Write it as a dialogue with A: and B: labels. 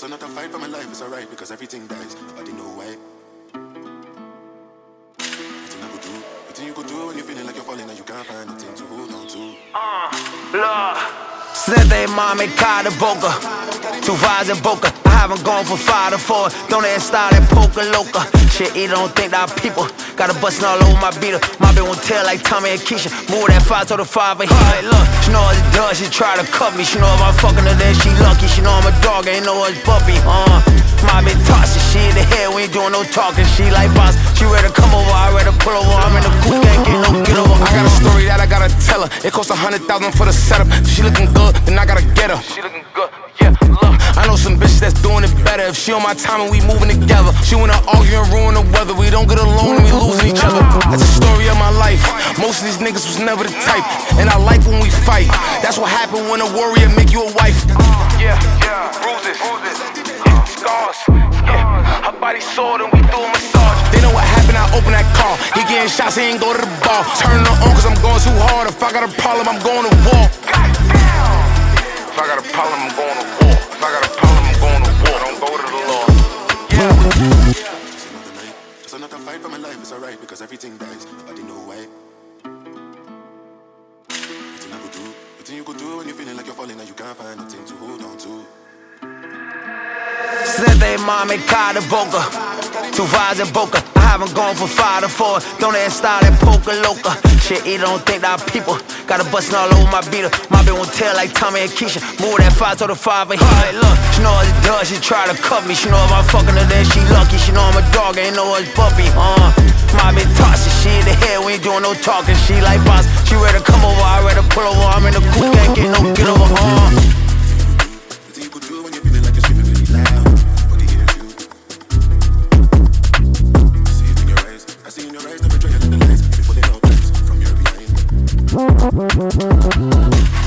A: another fight for my life, it's alright because everything dies. Nobody know why. Nothing you could do when you're feeling like you're falling and you can't find nothing to hold on to.
B: Siete mami cara boca, two vibes in boca. I haven't gone from 5 to 4. Don't ever style that poker loca. Shit, you don't think that people got a bustin' all over my beater. My bitch won't tell like Tommy and Keisha. Move that 5 to the 5 and hey, look, she know what it does. She try to cut me. She know if I'm fucking her, then she lucky. She know I'm a dog, ain't know it's puppy. My bitch tossing, she in the head, we ain't doing no talking. She like boss, she ready to come over, I ready to pull over. I'm in the coupe, can't get no get over.
C: I got a story that I gotta tell her. It costs 100,000 for the setup. If she looking good, then I gotta get her. She looking good, yeah, look. I know some bitches that's doing it better. If she on my time and we moving together. She wanna argue and ruin the weather. We don't get along and we losing each other. That's the story of my life. Most of these niggas was never the type, and I like when we fight. That's what happened when a warrior make you a wife. Yeah, bruises, scars, yeah. Her body sore and we do a massage. They know what happened, I open that car. He getting shots, he ain't go to the bar. Turning her on cause I'm going too hard. If I got a problem, I'm going to war. If I got a problem, I'm going to war. If I got a problem, I'm going to war. Don't go to the law.
A: Just another fight for my life, it's alright because everything dies. Nobody know why. Nothing you could do when you're feeling like you're falling and you can't find nothing to hold on to.
B: Siete mami cara boca, two vibes in boca. I haven't gone from 5 to 4. Don't ever style that poker loca. Shit, you don't think that people got a bustin' all over my beater. My bitch won't tell like Tommy and Keisha. Move that 5 to the 5 and hey, look, she know what it does. She try to cut me. She know if I'm fucking her, then she lucky. She know I'm a dog, ain't know it's puppy. My bitch tossing, she in the head, we ain't doing no talking. She like boss, she ready to come over, I ready to pull over. I'm in the coupe, can't get no get over.
A: Nothing you could do when you're feeling like you're screaming really loud. Nobody hears you. See it in your eyes. I see in your eyes the betrayal and the lies. You're pulling out lies from your behind.